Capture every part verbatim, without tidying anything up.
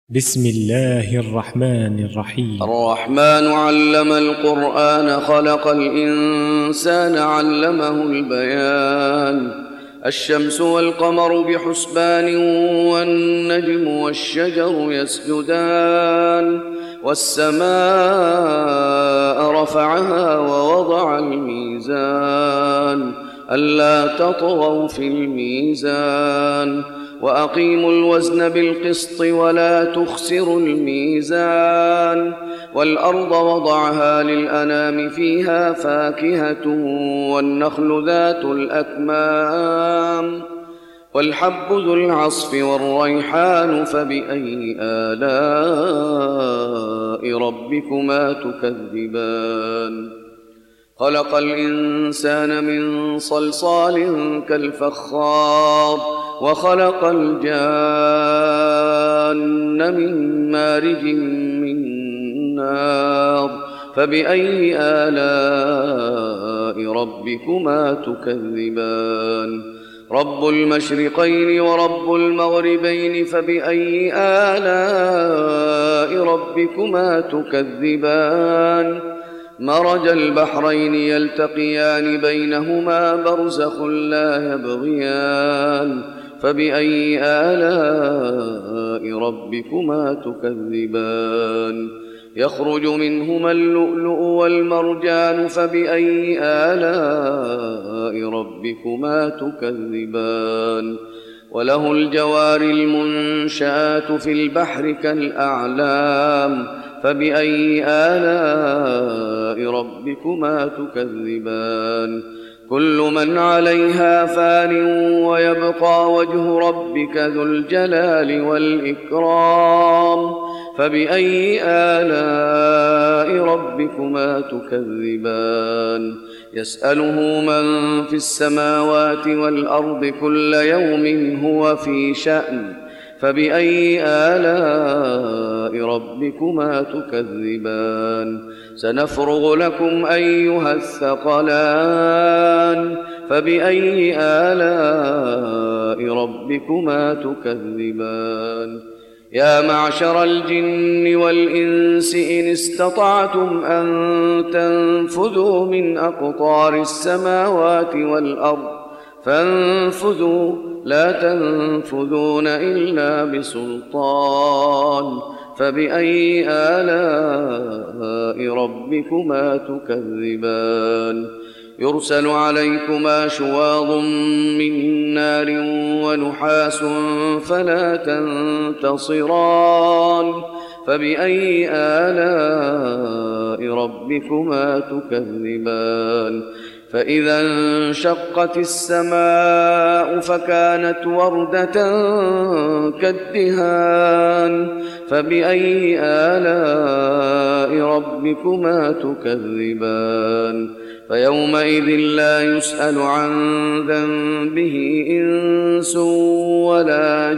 بسم الله الرحمن الرحيم. الرحمن علم القرآن خلق الإنسان علمه البيان. الشمس والقمر بحسبان والنجم والشجر يسجدان والسماء رفعها ووضع الميزان ألا تطغوا في الميزان وأقيموا الوزن بالقسط ولا تخسروا الميزان والأرض وضعها للأنام فيها فاكهة والنخل ذات الأكمام والحب ذو العصف والريحان فبأي آلاء ربكما تكذبان خلق الإنسان من صلصال كالفخار وخلق الجان من مارج من نار فبأي آلاء ربكما تكذبان رب المشرقين ورب المغربين فبأي آلاء ربكما تكذبان مرج البحرين يلتقيان بينهما برزخ لا يبغيان فبأي آلاء ربكما تكذبان يخرج منهما اللؤلؤ والمرجان فبأي آلاء ربكما تكذبان وله الجوار المنشآت في البحر كالأعلام فبأي آلاء ربكما تكذبان كل من عليها فان ويبقى وجه ربك ذو الجلال والإكرام فبأي آلاء ربكما تكذبان يسأله من في السماوات والأرض كل يوم هو في شأن فبأي آلاء ربكما تكذبان سنفرغ لكم أيها الثقلان فبأي آلاء ربكما تكذبان يا معشر الجن والإنس إن استطعتم أن تنفذوا من أقطار السماوات والأرض فانفذوا لا تنفذون إلا بسلطان فبأي آلاء ربكما تكذبان يرسل عليكما شواظ من نار ونحاس فلا تنتصران فبأي آلاء ربكما تكذبان فإذا انشقت السماء فكانت وردة كالدهان فبأي آلاء ربكما تكذبان فيومئذ لا يسأل عن ذنبه إنس ولا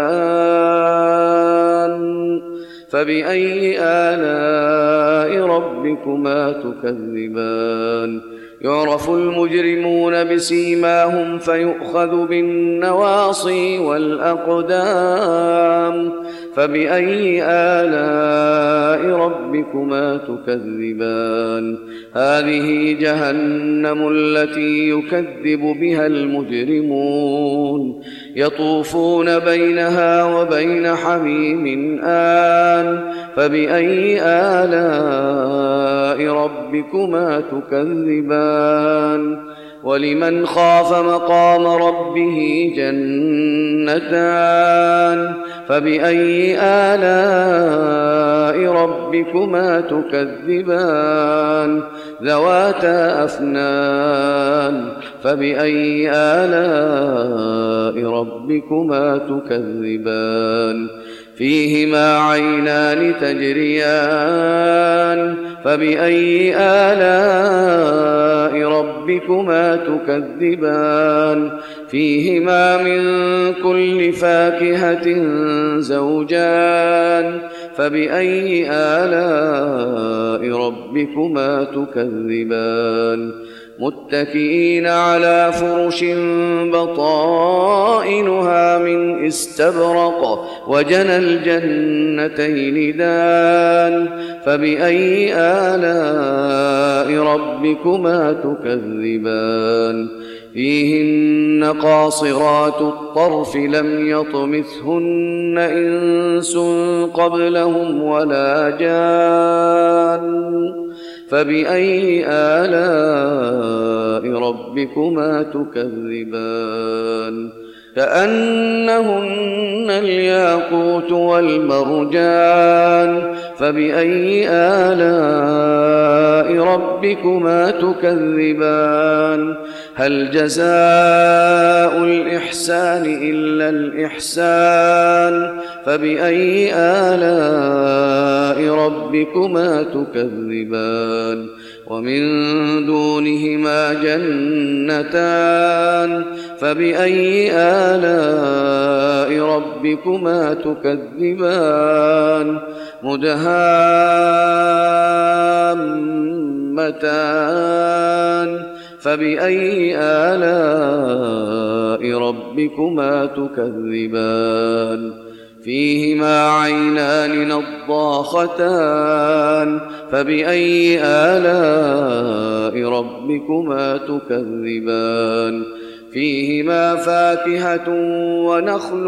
جان فبأي آلاء ربكما تكذبان يعرف المجرمون بسيماهم فيؤخذ بالنواصي والأقدام فبأي آلاء ربكما تكذبان هذه جهنم التي يكذب بها المجرمون يطوفون بينها وبين حميم آن فبأي آلاء ربكما تكذبان ولمن خاف مقام ربه جنتان فبأي آلاء ربكما تكذبان ذواتا أفنان فبأي آلاء ربكما تكذبان فيهما عينان تجريان فبأي آلاء ربكما تكذبان فيهما من كل فاكهة زوجان فبأي آلاء ربكما تكذبان متكئين على فرش بطائنها من استبرق وجنى الجنتين دان فبأي آلاء ربكما تكذبان فيهن قاصرات الطرف لم يطمثهن إنس قبلهم ولا جان فبأي آلاء ربكما تكذبان كأنهن الياقوت والمرجان فبأي آلاء ربكما تكذبان هل جزاء الإحسان إلا الإحسان فبأي آلاء ربكما تكذبان ومن دونهما جنتان فبأي آلاء ربكما تكذبان مدهامتان فبأي آلاء ربكما تكذبان فيهما عينان نضاختان فبأي آلاء ربكما تكذبان فيهما فاكهة ونخل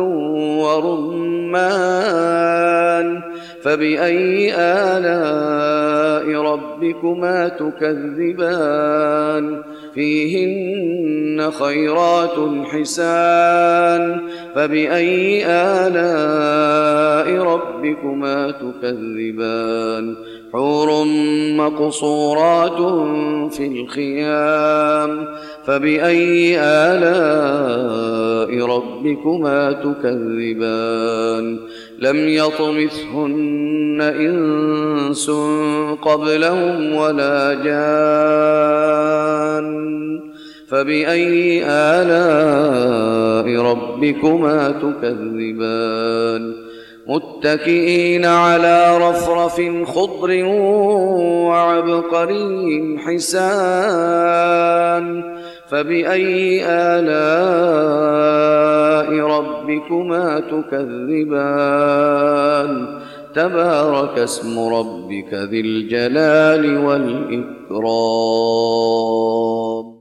ورمان فبأي آلاء ربكما تكذبان فيهن خيرات حسان فبأي آلاء ربكما تكذبان حور مقصورات في الخيام فبأي آلاء ربكما تكذبان لم يطمثهن إنس قبلهم ولا جان فبأي آلاء ربكما تكذبان متكئين على رفرف خضر وعبقري حسان فبأي آلاء ربكما تكذبان تبارك اسم ربك ذي الجلال والإكرام.